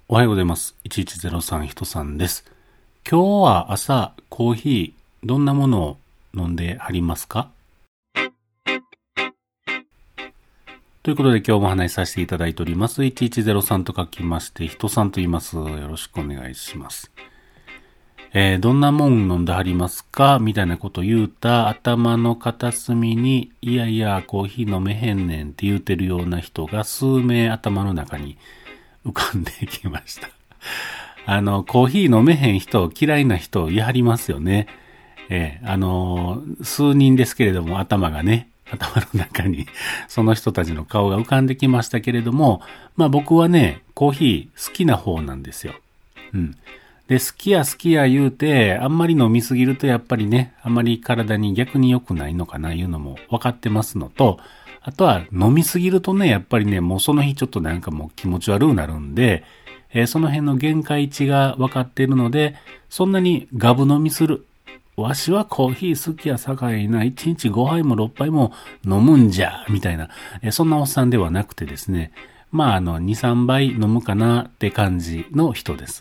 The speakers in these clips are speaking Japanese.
おはようございます。1103ひとさんです。今日は朝コーヒーどんなものを飲んではりますか？ということで今日も話しさせていただいております。1103と書きましてひとさんと言います。よろしくお願いします。どんなもん飲んではりますかみたいなこと言うた頭の片隅にいやいやコーヒー飲めへんねんって言うてるような人が数名頭の中に浮かんできました。コーヒー飲めへん人、嫌いな人、言いはりますよね。数人ですけれども、頭の中に、その人たちの顔が浮かんできましたけれども、まあ僕はね、コーヒー好きな方なんですよ。うん。で、好きや言うて、あんまり飲みすぎるとやっぱりね、あんまり体に逆に良くないのかな、いうのも分かってますのと、あとは飲みすぎるとね、やっぱりね、もうその日ちょっとなんかもう気持ち悪くなるんで、その辺の限界値が分かっているので、そんなにガブ飲みする。わしはコーヒー好きやさかいな、1日5杯も6杯も飲むんじゃ、みたいな、そんなおっさんではなくてですね、まあ2、3杯飲むかなって感じの人です。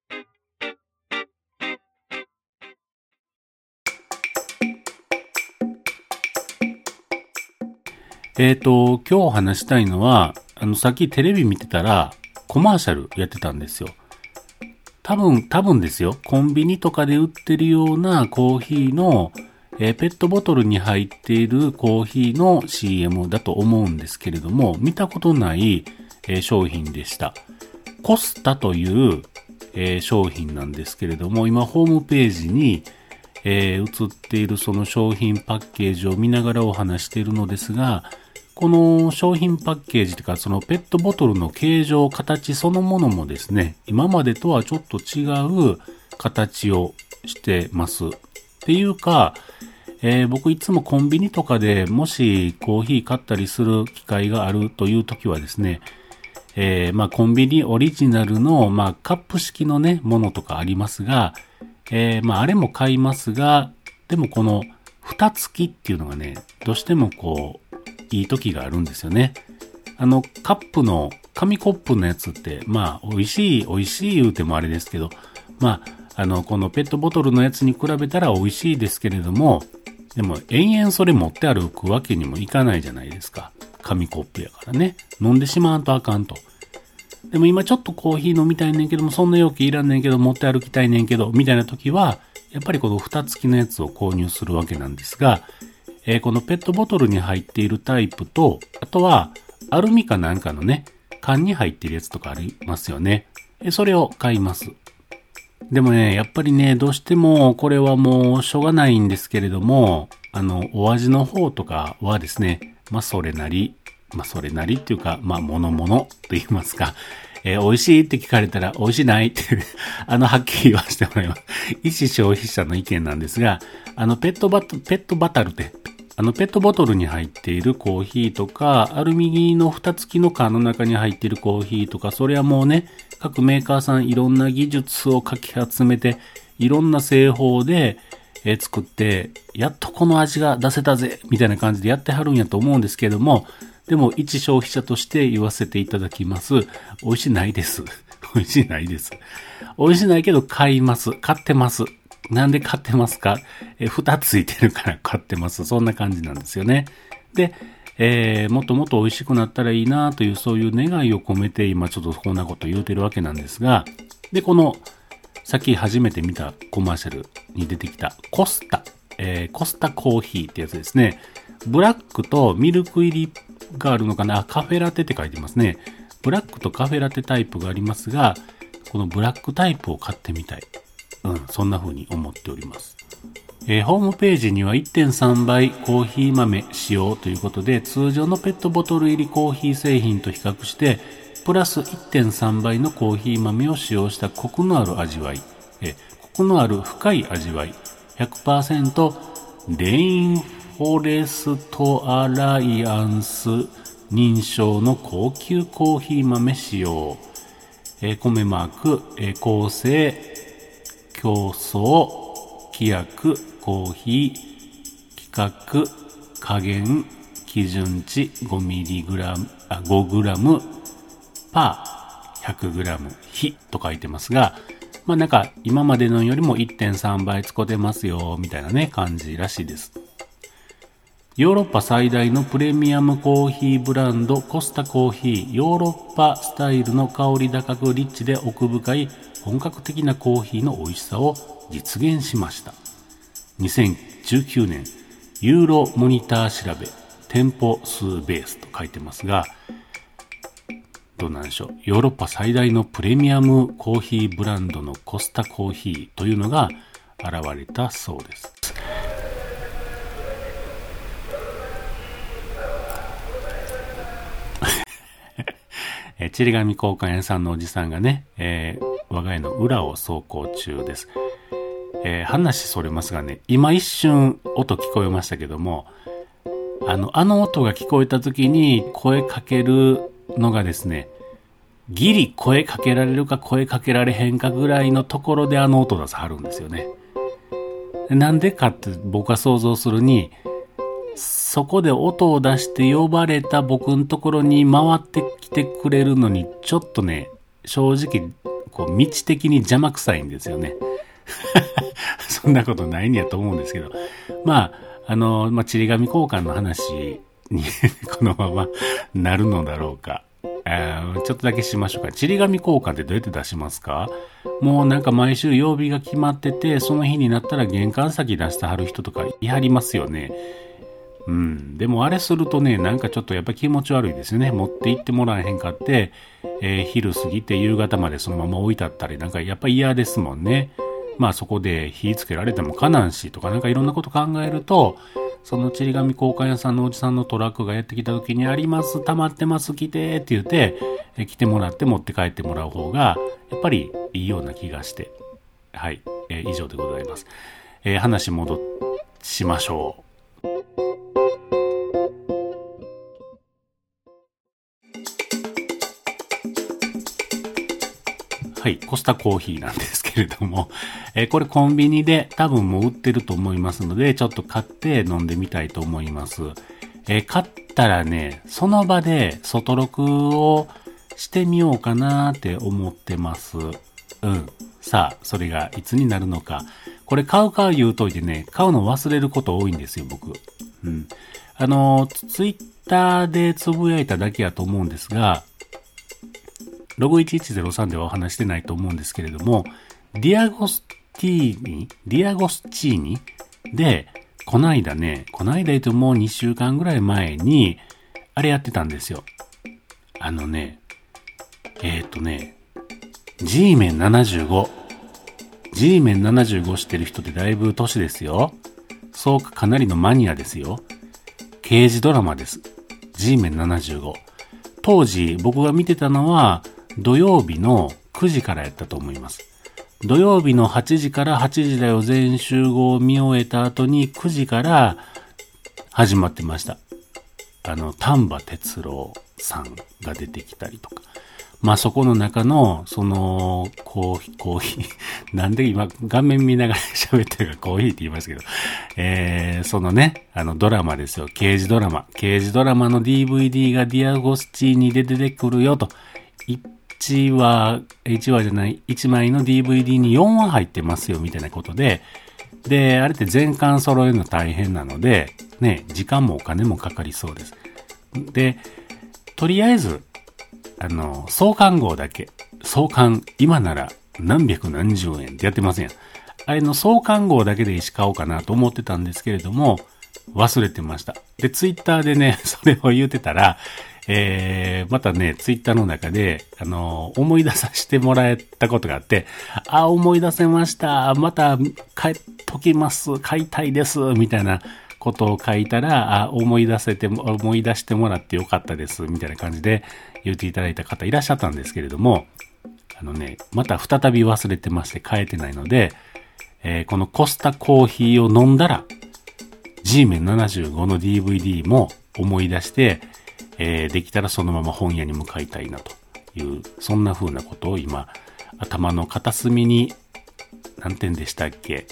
今日話したいのは、さっきテレビ見てたら、コマーシャルやってたんですよ。多分ですよ。コンビニとかで売ってるようなコーヒーの、ペットボトルに入っているコーヒーの CM だと思うんですけれども、見たことない、商品でした。コスタという、商品なんですけれども、今ホームページに、映っているその商品パッケージを見ながらお話しているのですが、この商品パッケージというか、そのペットボトルの形状、形そのものもですね、今までとはちょっと違う形をしてます。っていうか、僕いつもコンビニとかでもしコーヒー買ったりする機会があるという時はですね、コンビニオリジナルの、カップ式のね、ものとかありますが、あれも買いますが、でもこの蓋付きっていうのがね、どうしてもいい時があるんですよね。カップの、紙コップのやつって、美味しい言うてもあれですけど、このペットボトルのやつに比べたら美味しいですけれども、でも延々それ持って歩くわけにもいかないじゃないですか。紙コップやからね。飲んでしまわんとあかんと。でも今ちょっとコーヒー飲みたいねんけども、そんな容器いらんねんけど、持って歩きたいねんけど、みたいな時は、やっぱりこの蓋付きのやつを購入するわけなんですが、このペットボトルに入っているタイプと、あとは、アルミかなんかのね、缶に入っているやつとかありますよね。それを買います。でもね、やっぱりね、どうしても、これはもう、しょうがないんですけれども、お味の方とかはですね、それなりっていうか、ものと言いますか、美味しいって聞かれたら、美味しないってはっきり言わせてもらいます。一消費者の意見なんですが、ペットボトルに入っているコーヒーとか、アルミの蓋付きの缶の中に入っているコーヒーとか、それはもうね、各メーカーさんいろんな技術をかき集めて、いろんな製法で、作って、やっとこの味が出せたぜみたいな感じでやってはるんやと思うんですけれども、でも一消費者として言わせていただきます。美味しないです。美味しないです。美味しないけど買います。買ってます。なんで買ってますか？蓋ついてるから買ってます。そんな感じなんですよね。で、もっともっと美味しくなったらいいなというそういう願いを込めて今ちょっとこんなこと言うてるわけなんですが、で、このさっき初めて見たコマーシャルに出てきたコスタコーヒーってやつですね。ブラックとミルク入りがあるのかな、カフェラテって書いてますね。ブラックとカフェラテタイプがありますが、このブラックタイプを買ってみたい。そんな風に思っております。ホームページには 1.3 倍コーヒー豆使用ということで、通常のペットボトル入りコーヒー製品と比較して、プラス 1.3 倍のコーヒー豆を使用したコクのある味わい、コクのある深い味わい、100% レインフォレストアライアンス認証の高級コーヒー豆使用、米マーク、構成、競争、規約、コーヒー、規格、加減、基準値 5g パ 100g 非と書いてますが、まあなんか今までのよりも 1.3 倍使ってますよみたいなね感じらしいです。ヨーロッパ最大のプレミアムコーヒーブランドコスタコーヒー、ヨーロッパスタイルの香り高くリッチで奥深い本格的なコーヒーの美味しさを実現しました。2019年ユーロモニター調べ店舗数ベースと書いてますが、どうなんでしょう。ヨーロッパ最大のプレミアムコーヒーブランドのコスタコーヒーというのが現れたそうです。ちり紙交換屋さんのおじさんがね、我が家の裏を走行中です。話それますがね、今一瞬音聞こえましたけども、あの音が聞こえた時に声かけるのがですね、ギリ声かけられるか声かけられへんかぐらいのところであの音出さはるんですよね。なんでかって僕は想像するに、そこで音を出して呼ばれた僕のところに回ってきてくれるのにちょっとね、正直こう道的に邪魔くさいんですよね。そんなことないんやと思うんですけど、まあちり紙交換の話にこのままなるのだろうか。ちょっとだけしましょうか。ちり紙交換ってどうやって出しますか？もうなんか毎週曜日が決まってて、その日になったら玄関先出してはる人とかいはりますよね。でもあれするとね、なんかちょっとやっぱ気持ち悪いですよね。持って行ってもらえへんかって、昼過ぎて夕方までそのまま置いてあったり、なんかやっぱ嫌ですもんね。まあそこで火つけられてもかなんしとかなんかいろんなこと考えると、そのちり紙交換屋さんのおじさんのトラックがやってきた時にあります、溜まってます、来てって言って、来てもらって持って帰ってもらう方が、やっぱりいいような気がして。はい。以上でございます。話戻しましょう。はい、コスタコーヒーなんですけれども、これコンビニで多分もう売ってると思いますので、ちょっと買って飲んでみたいと思います。買ったらね、その場で外録をしてみようかなって思ってます。さあ、それがいつになるのか。これ買うか言うといてね、買うの忘れること多いんですよ、僕。ツイッターでつぶやいただけやと思うんですが、ログ1103ではお話してないと思うんですけれども、ディアゴスチーニで、こないだ言うともう2週間ぐらい前に、あれやってたんですよ。G メン75。G メン75してる人ってだいぶ年ですよ。そうかなりのマニアですよ。刑事ドラマです。G メン75。当時僕が見てたのは、土曜日の9時からやったと思います。土曜日の8時から8時だよ全集合を見終えた後に9時から始まってました。丹波哲郎さんが出てきたりとか。まあそこの中の、コーヒー、なんで今画面見ながら喋ってるからコーヒーって言いますけど、ドラマですよ。刑事ドラマ。刑事ドラマの DVD がディアゴスチーニで出てくるよと。1枚の DVD に4話入ってますよみたいなことで、で、あれって全巻揃えるの大変なので、ね、時間もお金もかかりそうです。で、とりあえず、創刊号だけ、創刊、今なら何百何十円ってやってませんやん。あれの創刊号だけで石買おうかなと思ってたんですけれども、忘れてました。で、ツイッターでね、それを言ってたら、またね、ツイッターの中で、思い出させてもらえたことがあって、思い出せました。また、買いたいです。みたいなことを書いたら、思い出してもらってよかったです。みたいな感じで言っていただいた方いらっしゃったんですけれども、また再び忘れてまして変えてないので、このコスタコーヒーを飲んだら、G メン75の DVD も思い出して、できたらそのまま本屋に向かいたいなという、そんな風なことを今、頭の片隅に、何点でしたっけ、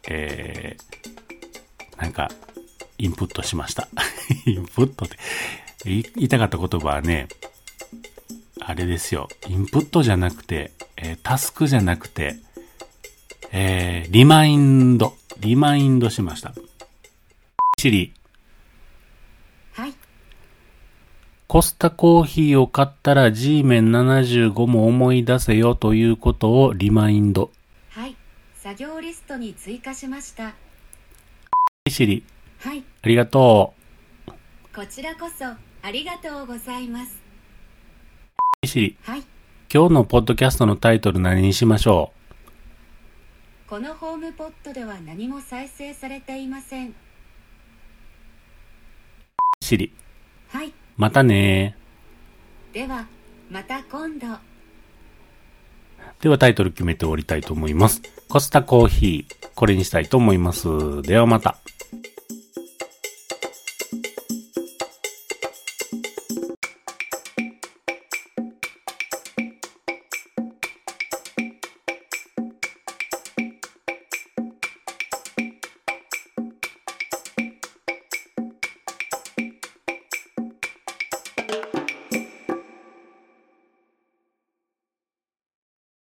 インプットしました。インプットって、言いたかった言葉はね、 あれですよ。インプットじゃなくて、タスクじゃなくて、リマインドしました。シリ。 はい。 コスタコーヒーを買ったら G メン75も思い出せよということをリマインド。 はい。作業リストに追加しました。 シリ。 はい。 ありがとう。こちらこそありがとうございます。 シリ。 はい。 今日のポッドキャストのタイトル何にしましょう？このホームポットでは何も再生されていません。 シリ。 はい。 またね。 では、また今度。 ではタイトル決めておりたいと思います。コスタコーヒー、これにしたいと思います。ではまた。